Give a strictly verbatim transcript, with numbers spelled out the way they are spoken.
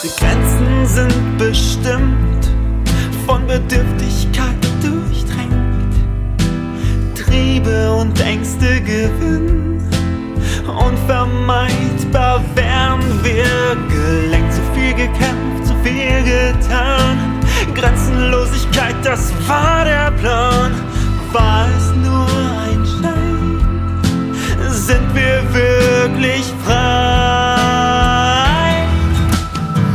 Die Grenzen sind bestimmt, von Bedürftigkeit durchdrängt. Triebe und Ängste gewinnen, unvermeidbar werden wir gelenkt. Zu viel gekämpft, zu viel getan. Grenzenlosigkeit, das war der Plan.